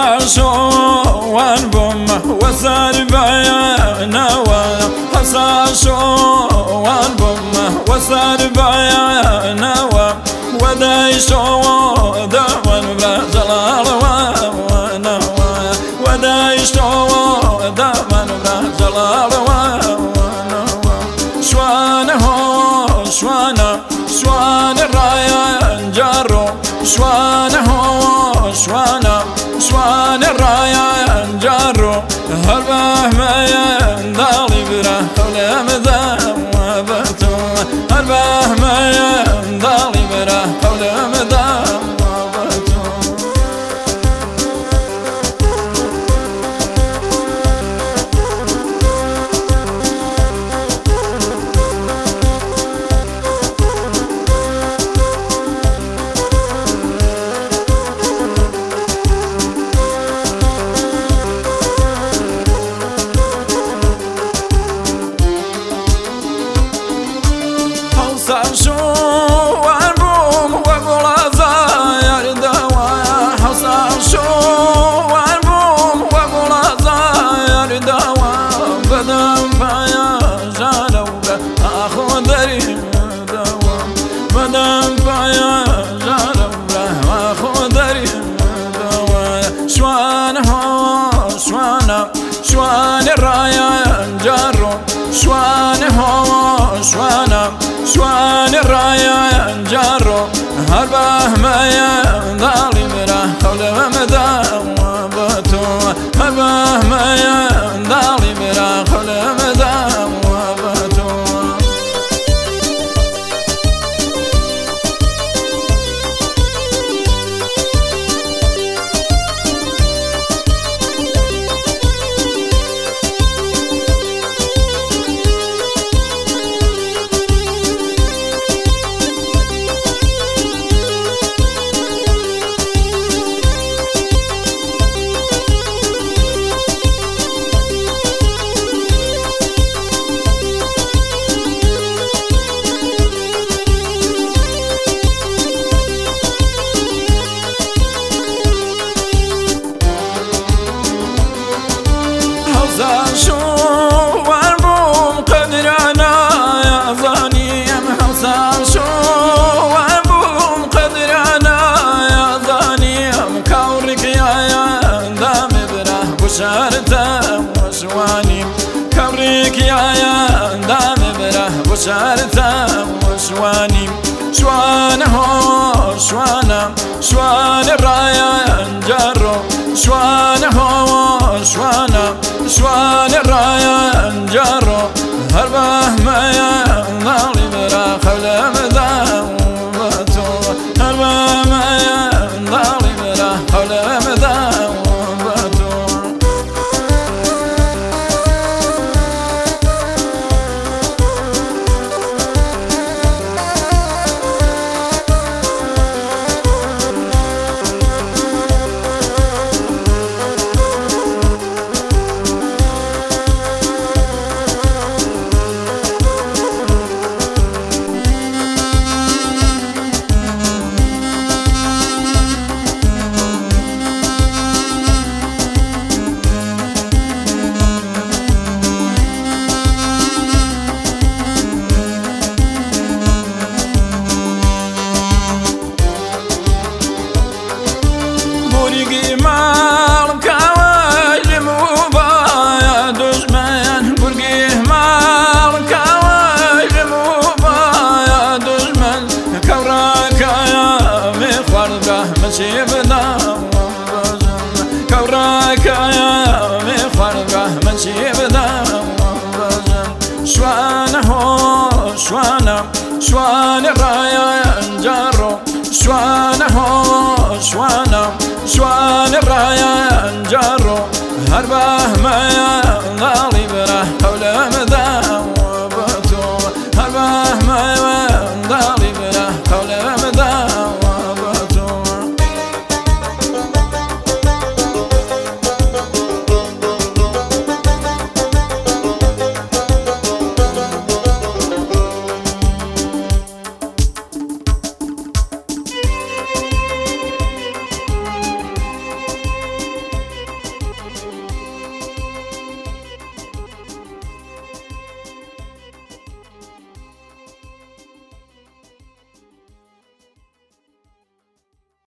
حساشوان بوم وسر بيانوا حساشوان بوم وسر بيانوا ودايشو دمن برجلال وانا ودايشو دمن برجلال وانا شوانه شوانا شوان الرايا جارو شوانه شوانا شوان الرايا جارو هربه ما يندالي برا حول مدام وبتو هربه ما يندالي برا حول مدام وبتو شو والبوم وبلازا يردوا حصل شو والبوم وبلازا يردوا بدم فيا جالوا اخو دري دوا بدم فيا جالوا اخو دري دوا شوان هو شوانا شوان الرايا جارو شوان هو شوانا شوان الرايا جارو هربه ما يندالي برا حول مدام وبتو هربه ما يندالي برا حول مدام وبتو شو والبوم قدرنا يا ظنيم حسن شو والبوم قدرنا يا ظنيم كورك يا دام بره بشارته وشوانيم كورك يا دام بره بشارته وشوانيم شوانه شوانا شوان الرايا جارو شوانه شوانا شوان الرايا جارو هربه ما يندالي برا حول مدام وبتو هربه ما يندالي برا حول مدام وبتو كوراك يا مخرجه من شيبنا شوانه شوان الرايا